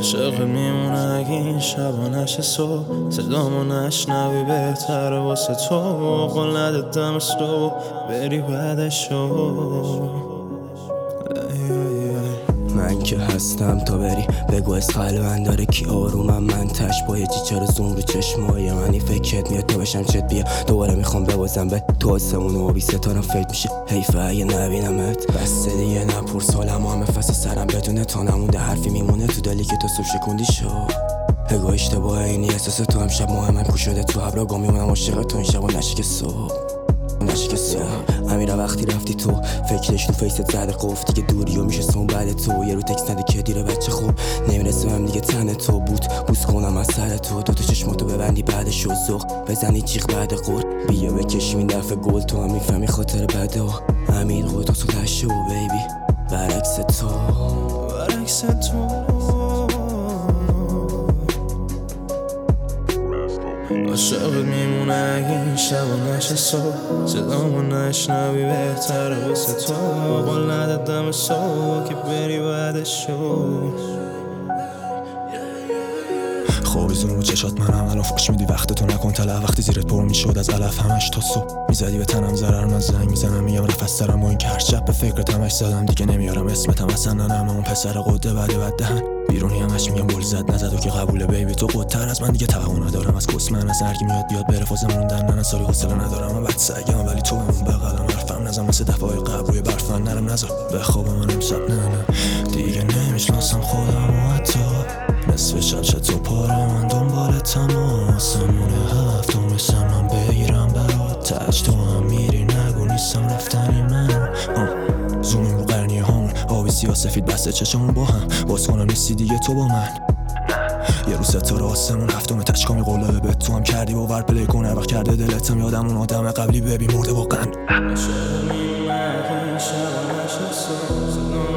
عاشق میمونه اگه این شبا نشه صبح صدامو نشنوی بهتره واسه تو قول نده دم صبح بری بعدشو من که هستم تا بری بگو از قلبن داره کی آرومم من تش با یه چرا زوم رو چشمای منی فکرت میاد تا بشم چت بیا دوباره میخوام ببازم به تو آسمون و آبی ستارم فکر میشه حیفه اگه نبینمت بس دیگه نپرس حالم همه فصل سرم بدونه تا نمونده حرفی میمونه تو دلی که تو صبح شکوندی شو بگو اشتباه اینی احساس تو هم شب ماه من کو شده تو ابرا گام میمونم عاشق تو این شبا نشه که صبح امیرا وقتی رفتی تو فکرش تو فیست زده قفل دیگه دوری و میشه سون بعد تو یه رو تکس نده که دیره بچه خوب نمیرسه هم دیگه تن تو بود بوس کنم از سر تو دوتا چشماتو ببندی بعدش و زخ بزنی جیغ بعد قور بیا بکشیم این دفعه گل تو هم میفهمی خاطر بده و امیر خود تو دشه و بیبی برعکس تو عاشقت میمونه اگه این شبا نشه صبح صدامو نشنوی بهتره واسه تو قول نده دم صبح که بری بعدشو خوابیزون رو چشات منم الان فوش میدی وقت تو نکن طلع وقتی زیرت پر میشد از علف همش تا صبح میزدی به تنم ضرر من زنگ میزنم میگم نفس دارم و این که هر شب به فکرت همش زدم دیگه نمیارم اسمتم اصلا ننم اون پسر قده بد دهن بیرونی همش میگم گل زد نزد و که قبوله بیبی تو قدتر از من دیگه توقع ندارم از کس من از هرکی میاد بیاد بره فاز موندن نه سالی حوصله ندارم من بد سگم ولی تو بمون بغلم حرفم نزن مثل دفعه قبل روی برفن نرم نذار بخوابم من امشب نه دیگه نمیشناسم خودم و حتی نصف شب تو پاره من دنبال تماسمونه هفتم میشم من بگیرم برات تج تو هم میری نگو نیستم رفتنی من زومیم رو قرنیه همون آبی سیاه سفید بسته چشمون با هم باز کنم نیستی دیگه تو با من یه روز ستاره آسمون هفتم تشکامی قلابه به تو هم کردی باور پلی کن هر وقت کرده دلتم یادم اون آدم قبلی ببی مرده واقعا